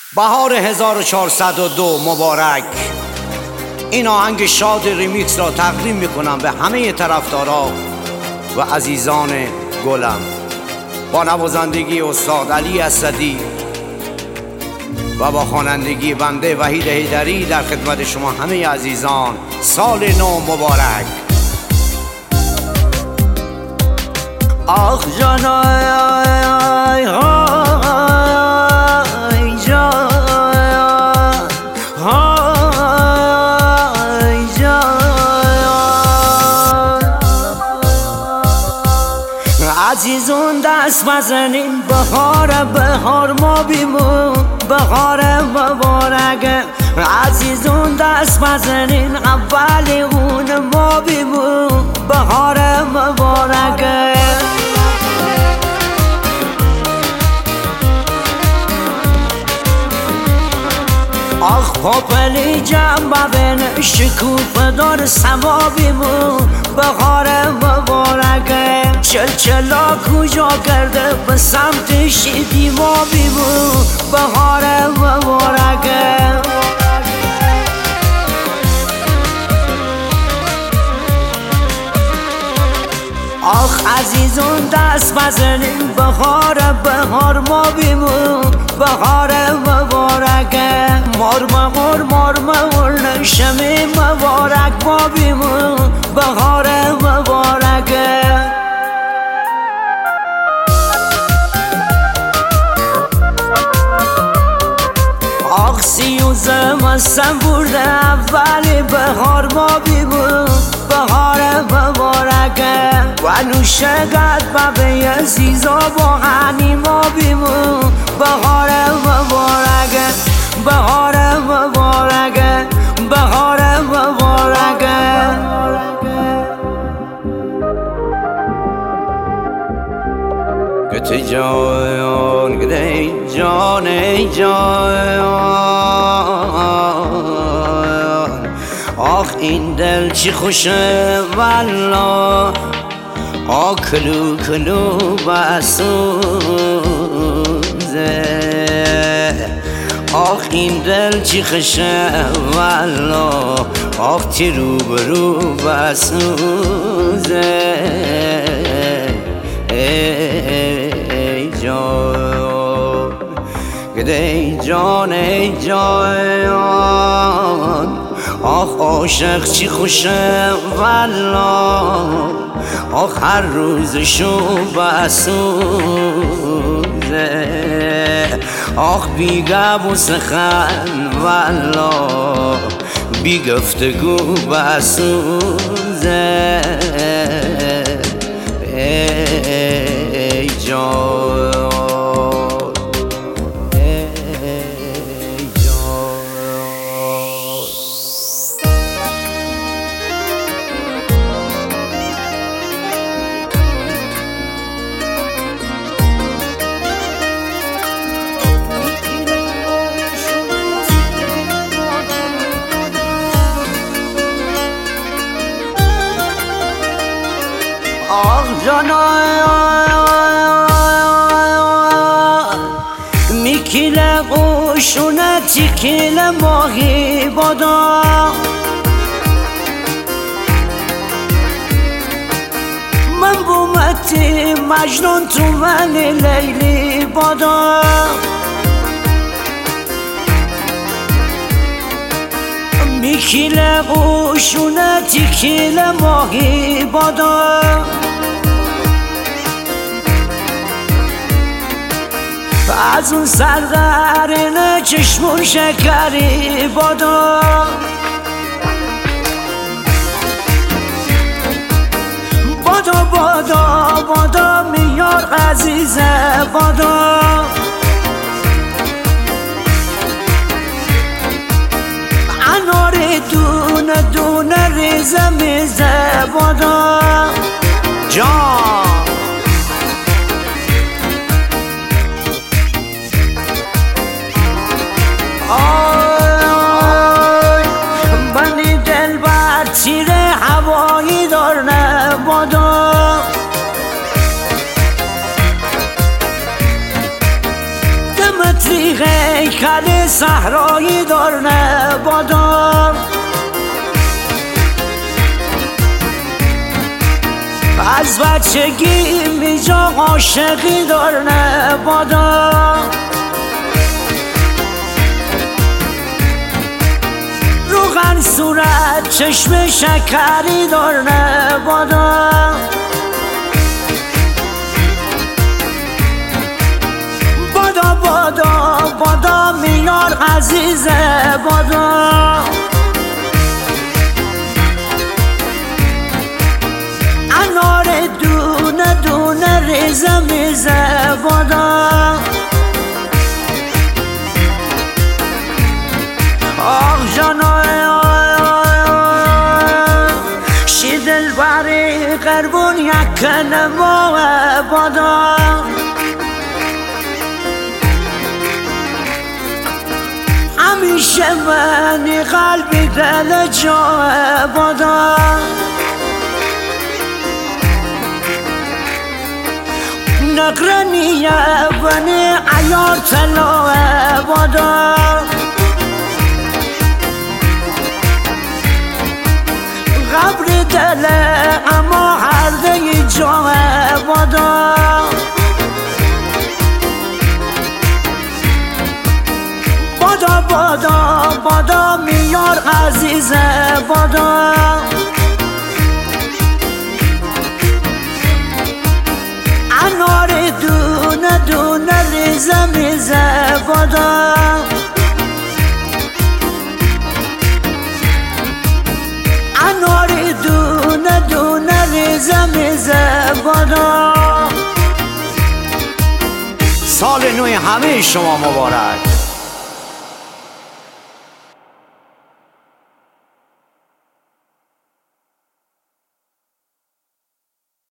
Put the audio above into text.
بهار 1402 مبارک. این آهنگ شاد ریمیکس را تقدیم میکنم به همه طرفدارا و عزیزان گلم با نوازندگی استاد علی اسدی و با خوانندگی بنده وحید حیدری. در خدمت شما همه عزیزان سال نو مبارک. آخ جان آی عزیزون دست بزنین بهار ما بیمون بهار مبارکه. عزیزون دست بزنین اول اون ما بیمون بهار مبارکه. آخ پاپلی جنبه بین شکوفه دار سما بیمون بهار مبارکه. چلچلا کجا کرده به سمت شیدی ما بیمون بهار مبارکه. آخ عزیزون دست بزنین بهار ما بیمون بهار مبارکه. مار نشمی مبارک ما بیمون بهار مبارکه. آخ سیوزه مستم برده اولی بهار ما بیمون بهار مبارکه. و نوشگت ببه عزیزا با غنی ما بیمون بهار مبارکه بهار مبارکه بهار مبارکه. گت جان گدی جان آخ این دل چی خوشه والله. آخ کلو بسوزه. آخ این دل چی خوشه والله. آخ تی روبرو بسوزه. ای جان گدی جان آخ عاشق چی خوشه والله. آخ هر روزشو بسوزه. آخ بی گب و سخن والله بی گفتگو بسوزه. ای جان آخ جانای میکیله قوشونه تیکیله ماهی بادا. من بومتی مجنون تو من لیلی بادا. میکیله قوشونه تیکیله ماهی بادا. از اون سرقرینه چشمون شکری بادا. بادا میار عزیزه بادا. اناری دونه ریزه میزه بادا. جان آی بندی دل بر تیر هوایی دارنه بادا. عطری هیکل صحرایی دارنه بادا، از بچگی میجا عاشقی دارنه بادا، روغن صورت چشم شکری دارنه بادا، بادا بادا بادا میار عزیزه بادا، انار دونه دونه ریزه میزه بادا، آه جانای شی دلبری قربون یک نمو بادا، همیشه منی قلبی دل جا بادا، نقرنیه بنی عیار طلا بادا، قبر دله اما هر دی جا بادا، بادا بادا بادا میار عزیزه بادا، انار دونه دونه ریزه میزه بادا، انار دونه دونه ریزه میزه بادا. سال نو همه شما مبارک.